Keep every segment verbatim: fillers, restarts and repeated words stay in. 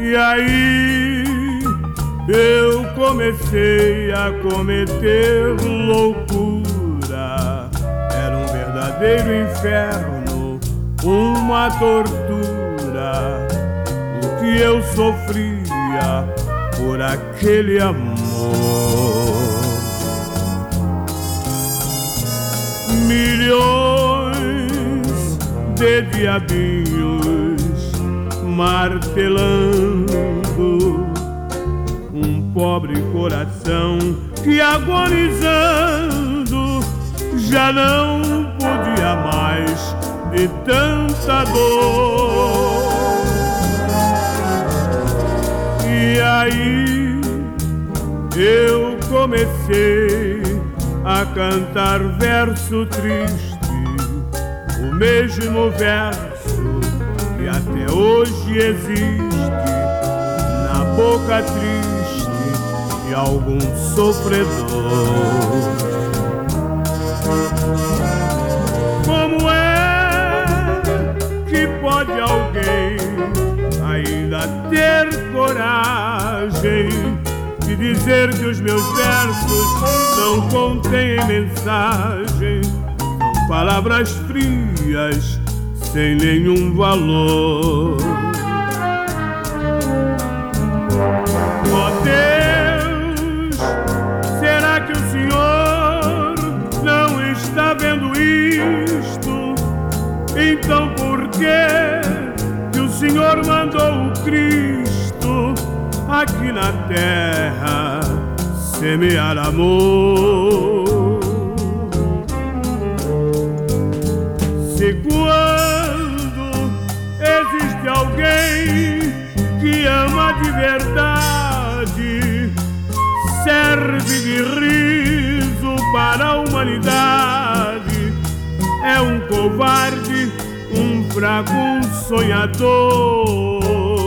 E aí eu comecei a cometer loucura. Era um verdadeiro inferno, uma tortura, o que eu sofria por aquele amor. Milhões de diabinhos martelando um pobre coração que, agonizando, já não podia mais de tanta dor. E aí eu comecei a cantar verso triste, o mesmo verso que até hoje existe na boca triste de algum sofredor. Como é que pode alguém ainda ter coragem de dizer que os meus versos não contêm mensagem? São palavras frias, sem nenhum valor. Ó Deus, será que o Senhor não está vendo isto? Então por que que o Senhor mandou o Cristo aqui na terra semear amor? Se quando existe alguém que ama de verdade, serve de riso para a humanidade, é um covarde, um fraco, um sonhador.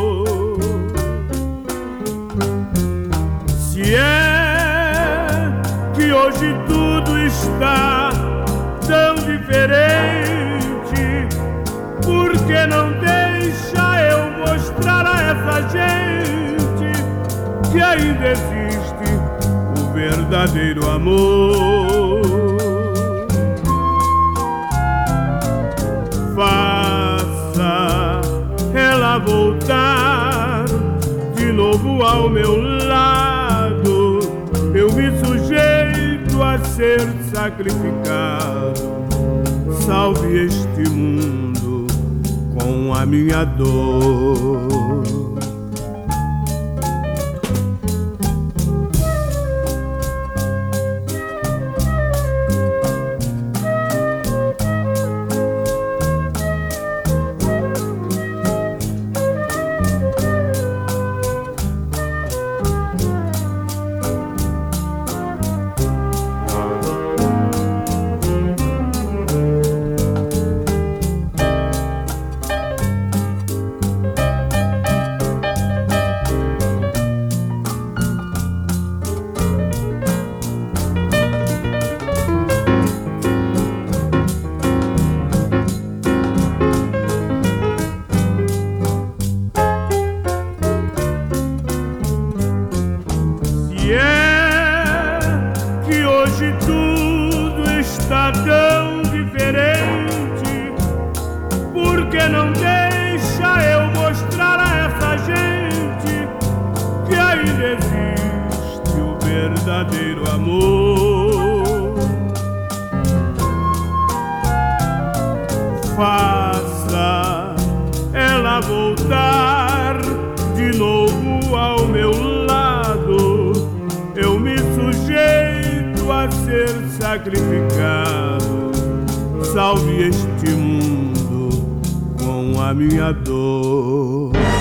Se é que hoje tudo está tão diferente, por que não deixa eu mostrar a essa gente que ainda existe o verdadeiro amor? Faça ela voltar de novo ao meu lado, eu me sujeito a ser sacrificado. Salve este mundo com a minha dor. Hoje tudo está tão diferente, por que não deixa eu mostrar a essa gente que ainda existe o verdadeiro amor? Faça ela voltar de novo ao meu lado, eu me sujeito a ser sacrificado. Salve este mundo com a minha dor.